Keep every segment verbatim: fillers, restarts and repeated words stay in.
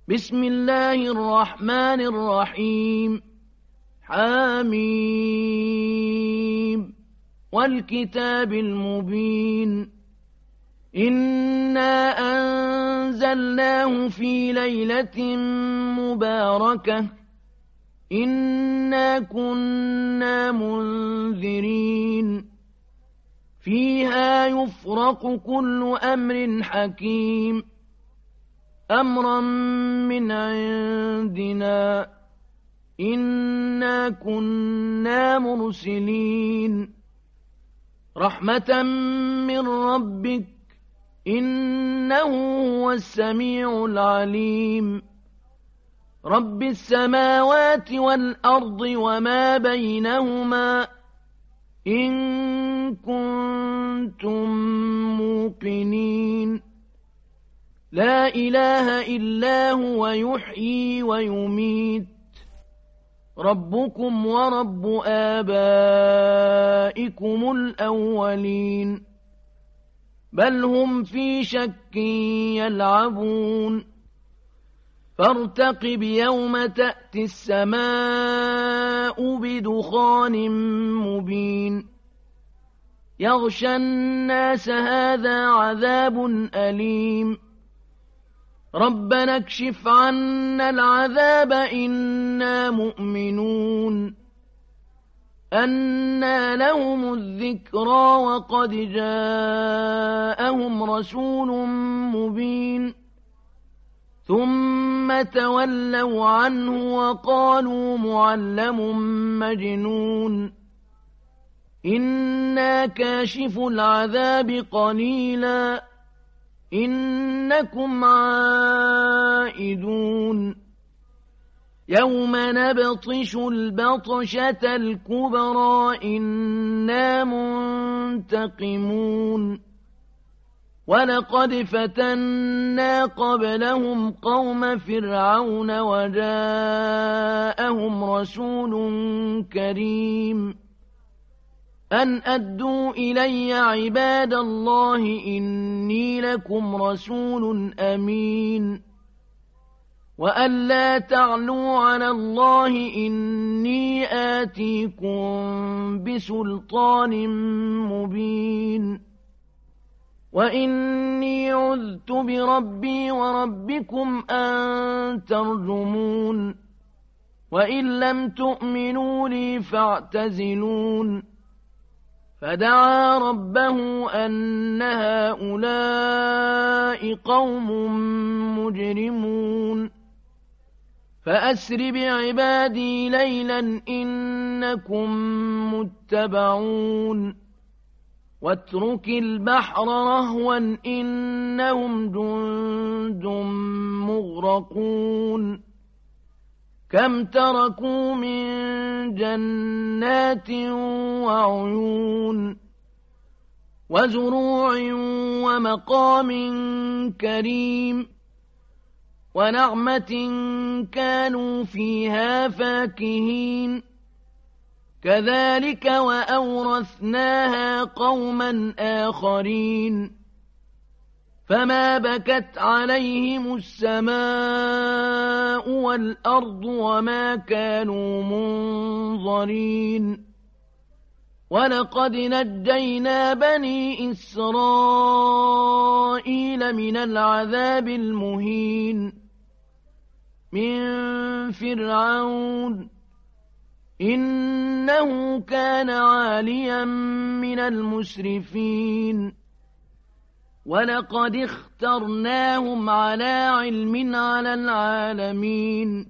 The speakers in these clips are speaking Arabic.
بسم الله الرحمن الرحيم حميم والكتاب المبين إنا أنزلناه في ليلة مباركة إنا كنا منذرين فيها يفرق كل أمر حكيم أمرا من عندنا إنا كنا مرسلين رحمة من ربك إنه هو السميع العليم رب السماوات والأرض وما بينهما إن كنتم موقنين لا إله إلا هو يحيي ويميت ربكم ورب آبائكم الأولين بل هم في شك يلعبون فارتقب يوم تأتي السماء بدخان مبين يغشى الناس هذا عذاب أليم ربنا اكشف عنا العذاب إنا مؤمنون أنى لهم الذكرى وقد جاءهم رسول مبين ثم تولوا عنه وقالوا معلم مجنون إنا كاشف العذاب قليلا إنكم عائدون يوم نبطش البطشة الكبرى إنا منتقمون ولقد فتنا قبلهم قوم فرعون وجاءهم رسول كريم أن أدوا إلي عباد الله إني لكم رسول أمين وأن لا تعلوا على الله إني آتيكم بسلطان مبين وإني عذت بربي وربكم أن ترجمون وإن لم تؤمنوا لي فاعتزلون فدعا ربه أن هؤلاء قوم مجرمون فأسر بعبادي ليلا إنكم متبعون واترك البحر رهوا إنهم جند مغرقون كم تركوا من جنات وعيون وزروع ومقام كريم ونعمة كانوا فيها فاكهين كذلك وأورثناها قوما آخرين فما بكت عليهم السماء والأرض وما كانوا منظرين ولقد نجينا بني إسرائيل من العذاب المهين من فرعون إنه كان عاليا من المسرفين ولقد اخترناهم على علم على العالمين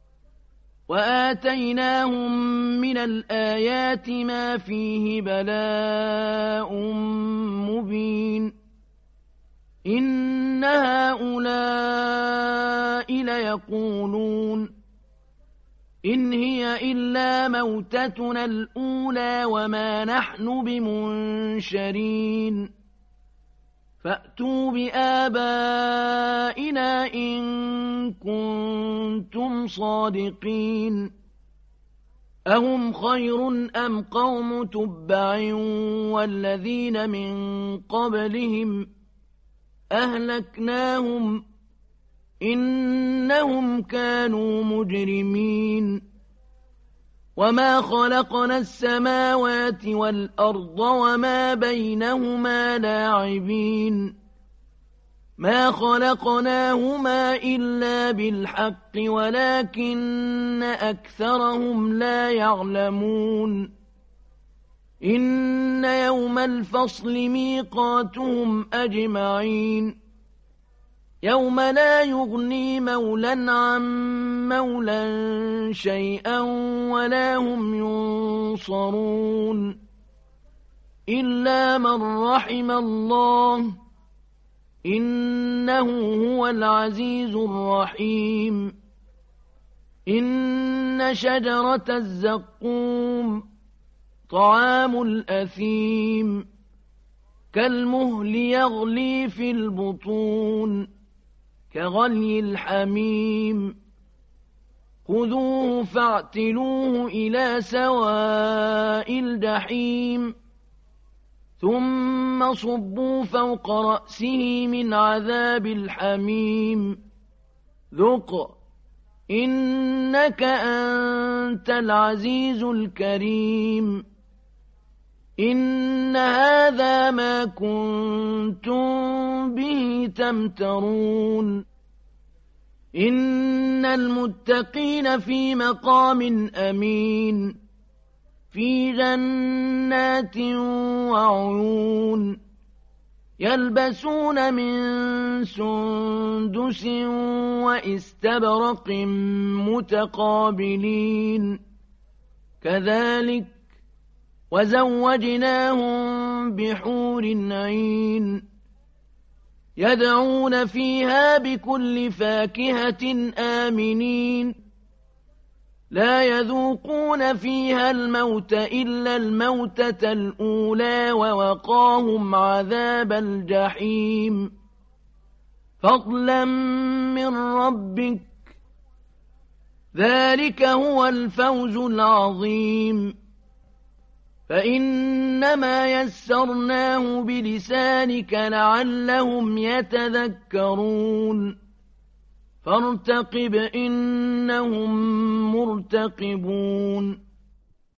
وآتيناهم من الآيات ما فيه بلاء مبين إن هؤلاء ليقولون إن هي إلا موتتنا الأولى وما نحن بمنشرين فأتوا بآبائنا إن كنتم صادقين أهم خير أم قوم تبع والذين من قبلهم أهلكناهم إن إنهم كانوا مجرمين وما خلقنا السماوات والأرض وما بينهما لاعبين ما خلقناهما إلا بالحق ولكن أكثرهم لا يعلمون إن يوم الفصل ميقاتهم أجمعين يوم لا يغني مولا عن مولا شيئا ولا هم ينصرون إلا من رحم الله إنه هو العزيز الرحيم إن شجرة الزقوم طعام الأثيم كالمهل يغلي في البطون كغلي الحميم خذوه فاعتلوه إلى سواء الجحيم ثم صبوا فوق رأسه من عذاب الحميم ذق إنك أنت العزيز الكريم إن هذا ما كنتم به تمترون إن المتقين في مقام أمين في جنات وعيون يلبسون من سندس وإستبرق متقابلين كذلك وزوجناهم بحور عين يدعون فيها بكل فاكهة آمنين لا يذوقون فيها الموت إلا الموتة الأولى ووقاهم عذاب الجحيم فضلا من ربك ذلك هو الفوز العظيم فإنما يسرناه بلسانك لعلهم يتذكرون فارتقب إنهم مرتقبون